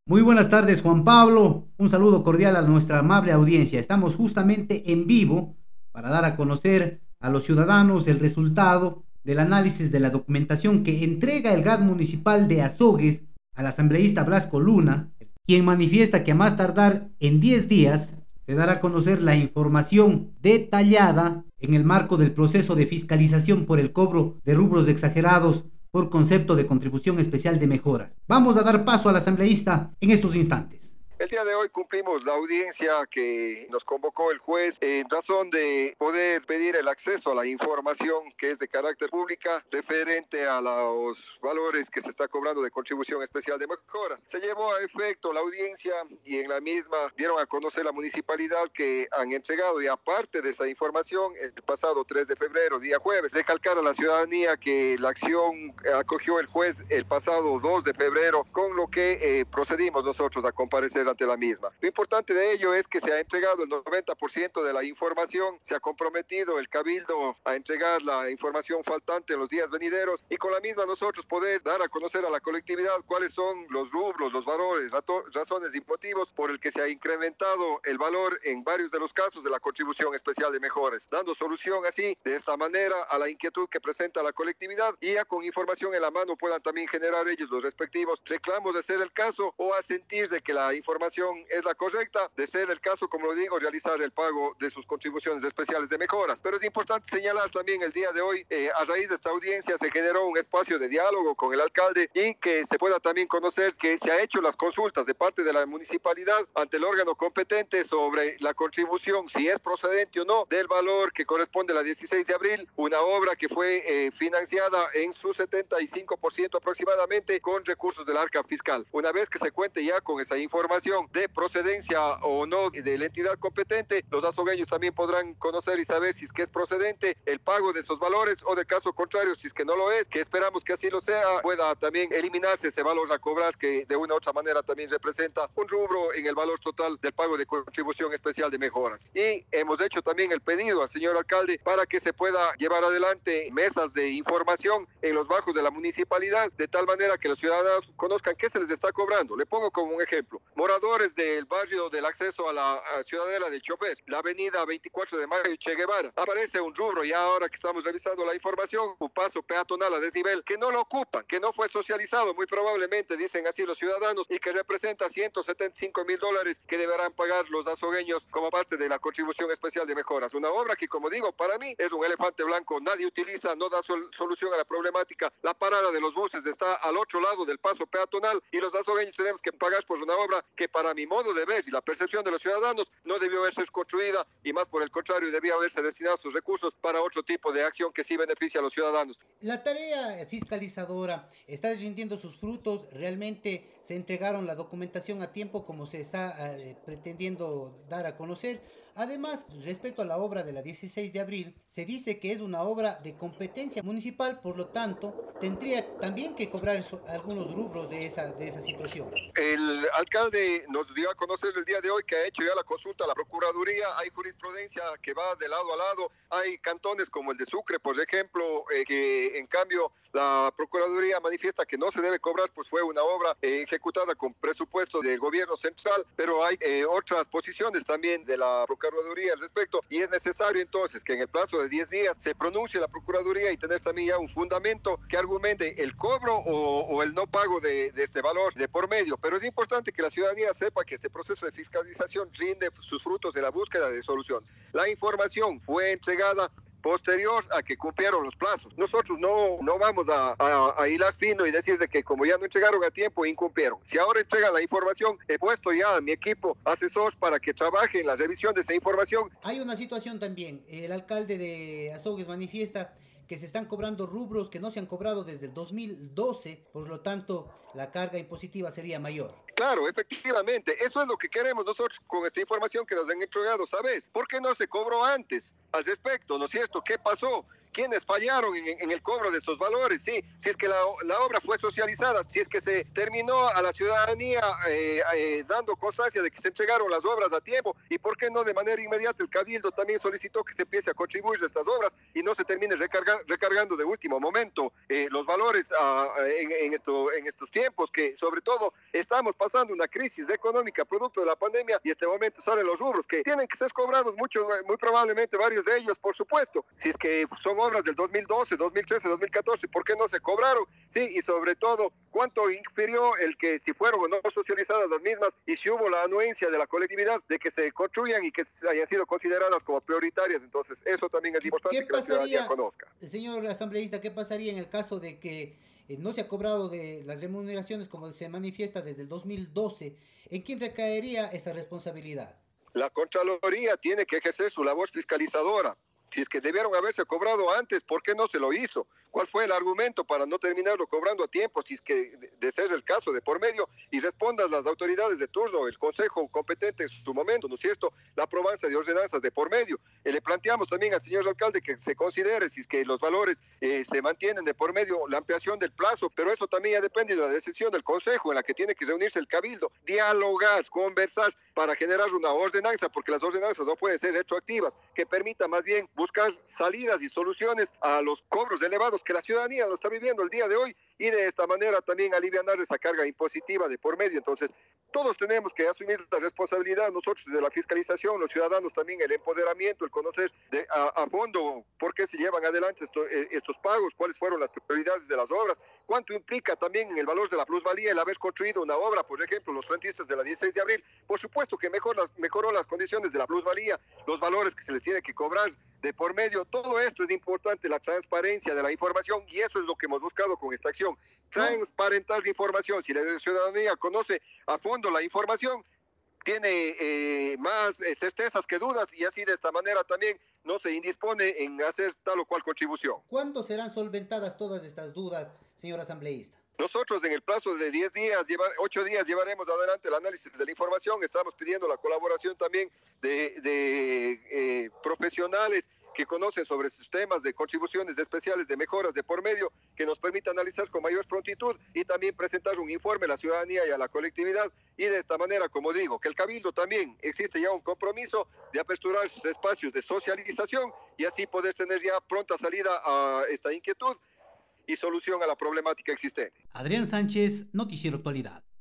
Muy buenas tardes, Juan Pablo. Un saludo cordial a nuestra amable audiencia. Estamos justamente en vivo para dar a conocer a los ciudadanos el resultado del análisis de la documentación que entrega el GAD municipal de Azogues al asambleísta Blasco Luna, quien manifiesta que a más tardar en 10 días se dará a conocer la información detallada en el marco del proceso de fiscalización por el cobro de rubros exagerados por concepto de contribución especial de mejoras. Vamos a dar paso al asambleísta en estos instantes. El día de hoy cumplimos la audiencia que nos convocó el juez en razón de poder pedir el acceso a la información que es de carácter pública referente a los valores que se está cobrando de contribución especial de mejoras. Se llevó a efecto la audiencia y en la misma dieron a conocer la municipalidad que han entregado, y aparte de esa información, el pasado 3 de febrero, día jueves, recalcar a la ciudadanía que la acción acogió el juez el pasado 2 de febrero, con lo que procedimos nosotros a comparecer ante la misma. Lo importante de ello es que se ha entregado el 90% de la información, se ha comprometido el Cabildo a entregar la información faltante en los días venideros, y con la misma nosotros poder dar a conocer a la colectividad cuáles son los rubros, los valores, razones y motivos por el que se ha incrementado el valor en varios de los casos de la contribución especial de mejoras, dando solución así, de esta manera, a la inquietud que presenta la colectividad, y ya con información en la mano puedan también generar ellos los respectivos reclamos de ser el caso, o a sentir de que la información es la correcta, de ser el caso, como lo digo, realizar el pago de sus contribuciones especiales de mejoras. Pero es importante señalar también el día de hoy, a raíz de esta audiencia se generó un espacio de diálogo con el alcalde, y que se pueda también conocer que se ha hecho las consultas de parte de la municipalidad ante el órgano competente sobre la contribución, si es procedente o no, del valor que corresponde a la 16 de abril, una obra que fue financiada en su 75% aproximadamente con recursos del arca fiscal. Una vez que se cuente ya con esa información de procedencia o no de la entidad competente, los azogueños también podrán conocer y saber si es que es procedente el pago de esos valores, o de caso contrario, si es que no lo es, que esperamos que así lo sea, pueda también eliminarse ese valor a cobrar, que de una u otra manera también representa un rubro en el valor total del pago de contribución especial de mejoras. Y hemos hecho también el pedido al señor alcalde para que se pueda llevar adelante mesas de información en los bajos de la municipalidad, de tal manera que los ciudadanos conozcan qué se les está cobrando. Le pongo como un ejemplo: moradores del barrio del acceso a la ciudadela de Chopet, la avenida 24 de Mayo y Che Guevara, aparece un rubro, ya ahora que estamos revisando la información, un paso peatonal a desnivel que no lo ocupan, que no fue socializado, muy probablemente, dicen así los ciudadanos, y que representa $175,000 que deberán pagar los azogueños como parte de la contribución especial de mejoras. Una obra que, como digo, para mí es un elefante blanco, nadie utiliza, no da solución a la problemática. La parada de los buses está al otro lado del paso peatonal, y los azogueños tenemos que pagar por una obra que, para mi modo de ver y la percepción de los ciudadanos, no debió haberse construida, y más por el contrario, debía haberse destinado sus recursos para otro tipo de acción que sí beneficia a los ciudadanos. La tarea fiscalizadora está rindiendo sus frutos. Realmente se entregaron la documentación a tiempo como se está pretendiendo dar a conocer. Además, respecto a la obra de la 16 de abril, se dice que es una obra de competencia municipal, por lo tanto, tendría también que cobrar algunos rubros de esa situación. El alcalde nos dio a conocer el día de hoy que ha hecho ya la consulta a la Procuraduría. Hay jurisprudencia que va de lado a lado. Hay cantones como el de Sucre, por ejemplo, que en cambio la Procuraduría manifiesta que no se debe cobrar, pues fue una obra ejecutada con presupuesto del gobierno central, pero hay otras posiciones también de la Procuraduría al respecto, y es necesario entonces que en el plazo de 10 días se pronuncie la Procuraduría y tener también ya un fundamento que argumente el cobro o el no pago de este valor de por medio. Pero es importante que la ciudadanía sepa que este proceso de fiscalización rinde sus frutos de la búsqueda de solución. La información fue entregada posterior a que cumplieron los plazos. Nosotros no vamos a hilar fino y decir de que como ya no entregaron a tiempo, incumplieron. Si ahora entregan la información, he puesto ya a mi equipo asesor para que trabaje en la revisión de esa información. Hay una situación también. El alcalde de Azogues manifiesta que se están cobrando rubros que no se han cobrado desde el 2012, por lo tanto la carga impositiva sería mayor. Claro, efectivamente, eso es lo que queremos nosotros con esta información que nos han entregado, ¿sabes? ¿Por qué no se cobró antes al respecto? ¿No es cierto? ¿Qué pasó? quiénes fallaron en el cobro de estos valores, ¿sí? Si es que la obra fue socializada, si es que se terminó a la ciudadanía dando constancia de que se entregaron las obras a tiempo, y por qué no de manera inmediata el Cabildo también solicitó que se empiece a contribuir a estas obras y no se termine recargando de último momento los valores en estos tiempos, que sobre todo estamos pasando una crisis económica producto de la pandemia, y este momento salen los rubros que tienen que ser cobrados muy probablemente varios de ellos, por supuesto, si es que son obras del 2012, 2013, 2014, ¿por qué no se cobraron? Sí, y sobre todo, ¿cuánto infirió el que si fueron o no socializadas las mismas y si hubo la anuencia de la colectividad de que se construyan y que hayan sido consideradas como prioritarias? Entonces, eso también es importante que la ciudadanía conozca. Señor asambleísta, ¿qué pasaría en el caso de que no se ha cobrado de las remuneraciones como se manifiesta desde el 2012? ¿En quién recaería esa responsabilidad? La Contraloría tiene que ejercer su labor fiscalizadora. Si es que debieron haberse cobrado antes, ¿por qué no se lo hizo? ¿Cuál fue el argumento para no terminarlo cobrando a tiempo? Si es que de ser el caso de por medio, y respondan las autoridades de turno, el consejo competente en su momento, ¿no es cierto?, la aprobancia de ordenanzas de por medio. Le planteamos también al señor alcalde que se considere, si es que los valores se mantienen de por medio, la ampliación del plazo, pero eso también ya depende de la decisión del consejo, en la que tiene que reunirse el cabildo, dialogar, conversar para generar una ordenanza, porque las ordenanzas no pueden ser retroactivas, que permita más bien buscar salidas y soluciones a los cobros elevados que la ciudadanía lo está viviendo el día de hoy, y de esta manera también aliviar esa carga impositiva de por medio. Entonces, todos tenemos que asumir la responsabilidad, nosotros de la fiscalización, los ciudadanos también, el empoderamiento, el conocer a fondo por qué se llevan adelante estos pagos, cuáles fueron las prioridades de las obras, cuánto implica también en el valor de la plusvalía el haber construido una obra, por ejemplo, los rentistas de la 16 de abril, por supuesto que mejoró las condiciones de la plusvalía, los valores que se les tiene que cobrar de por medio. Todo esto es importante, la transparencia de la información, y eso es lo que hemos buscado con esta acción, transparentar la información. Si la ciudadanía conoce a fondo la información, tiene más certezas que dudas, y así de esta manera también no se indispone en hacer tal o cual contribución. ¿Cuándo serán solventadas todas estas dudas, señor asambleísta? Nosotros en el plazo de 10 días, 8 días llevaremos adelante el análisis de la información. Estamos pidiendo la colaboración también de profesionales que conocen sobre estos temas de contribuciones especiales, de mejoras de por medio, que nos permita analizar con mayor prontitud y también presentar un informe a la ciudadanía y a la colectividad. Y de esta manera, como digo, que el Cabildo también existe ya un compromiso de aperturar sus espacios de socialización y así poder tener ya pronta salida a esta inquietud y solución a la problemática existente. Adrián Sánchez, Noticiero Actualidad.